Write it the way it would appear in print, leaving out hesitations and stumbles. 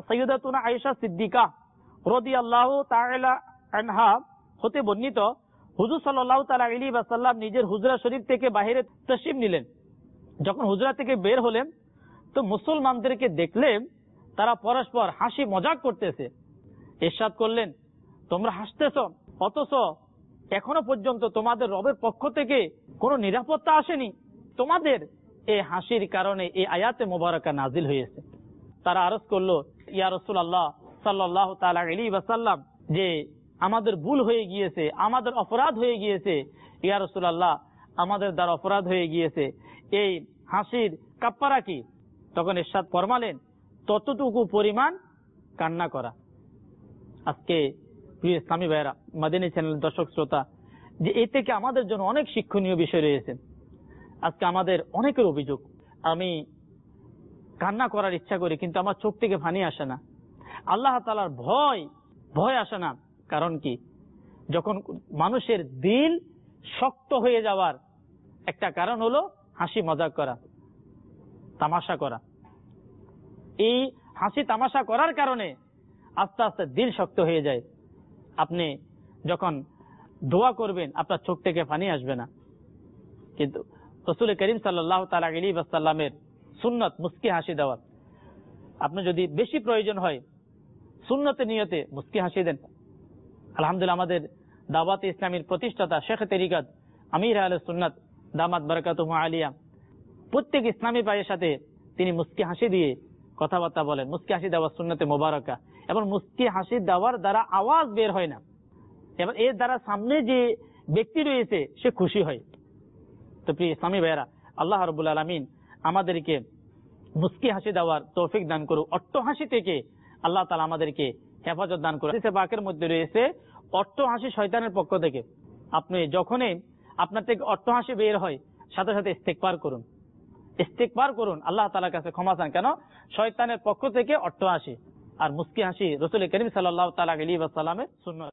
সাইয়্যিদাতুনা আয়েশা সিদ্দিকা রাদিয়াল্লাহু তাআলা আনহা হতে বর্ণিত, হুজুর সাল্লাল্লাহু তাআলা আলাইহি ওয়াসাল্লাম নিজের হুজরা শরীফ থেকে বাইরে তাশরিফ নিলেন। যখন হুজরা থেকে বের হলেন তো মুসলমানদেরকে দেখলেন তারা পরস্পর হাসি মজাক করতেছে। ইরশাদ করলেন, তোমরা হাসতেছ, অথচ এখনো পর্যন্ত তোমাদের রবের পক্ষ থেকে কোনো নিরাপত্তা আসেনি। তোমাদের এই হাসির কারণে এই আয়াতে মোবারকা নাজিল হয়েছে। তারা আরজ করলো, ইয়া রাসূলুল্লাহ সাল্লাল্লাহু তাআলা আলাইহি ওয়াসাল্লাম, যে আমাদের ভুল হয়ে গিয়েছে, আমাদের অপরাধ হয়ে গিয়েছে। ইয়া রাসূলুল্লাহ, আমাদের দ্বারা অপরাধ হয়ে গিয়েছে, এই হাসির কাফারা কি? তখন ইরশাদ ফরমালেন, ততটুকু পরিমাণ কান্না করা। আজকে প্রিয় ইসলামী ভাইয়েরা, মাদানী চ্যানেল দর্শক শ্রোতা, যে এ থেকে আমাদের জন্য অনেক শিক্ষণীয় বিষয় রয়েছে। আজকে আমাদের অনেকের অভিযোগ, আমি কান্না করার ইচ্ছা করি কিন্তু আমার চোখ থেকে পানি আসে না। আল্লাহ তাআলার ভয় আসে না। কারণ কি? যখন মানুষের দিল শক্ত হয়ে যাওয়ার একটা কারণ হলো হাসি মজাক করা, তামাশা করা। এই হাসি তামাশা করার কারণে আস্তে আস্তে দিল শক্ত হয়ে যায়। আপনি যখন দোয়া করবেন আপনার চোখ থেকে পানি আসবে না। কিন্তু রাসূল করিম সাল্লাল্লাহু তাআলা আলাইহি ওয়াসাল্লামের সুন্নাত মুস্কি হাসি দেওয়া। আপনি যদি বেশি প্রয়োজন হয় সুন্নতের নিয়তে মুস্কি হাসি দেন। আলহামদুলিল্লাহ, আমাদের দাওয়াতে ইসলামীর প্রতিষ্ঠাতা শেখ তরিকত আমির আহলে সুন্নাত দামাত বারাকাতুহু আলিয়া প্রত্যেক ইসলামী ভাইয়ের সাথে তিনি মুস্কি হাসি দিয়ে কথাবার্তা বলেন। মুস্কি হাসি দেওয়ার সুন্নতে মোবারকা, এবং মুস্কি হাসি দেওয়ার দ্বারা আওয়াজ বের হয় না, এবং এর দ্বারা সামনে যে ব্যক্তি রয়েছে সে খুশি হয়। তো প্রিয় ইসলামী ভাইয়েরা, আল্লাহ রাব্বুল আলামিন আমাদেরকে মুস্কি হাসি দেওয়ার তৌফিক দান করুক। অট্ট হাসি থেকে আল্লাহ তাআলা আমাদেরকে হেফাজত দান করুক। হাদিসে পাকের মধ্যে রয়েছে অট্ট হাসি শয়তানের পক্ষ থেকে। আপনি যখনই আপনার থেকে অট্ট হাসি বের হয় সাথে সাথে ইস্তেগফার করুন, আল্লাহ তাআলার কাছে ক্ষমা চান। কেন? শয়তানের পক্ষ থেকে অট্ট হাসি। আর মুস্কি হাসি রাসূল করিম সাল্লাল্লাহু তাআলা আলাইহি ওয়াসাল্লামের সুন্নাত।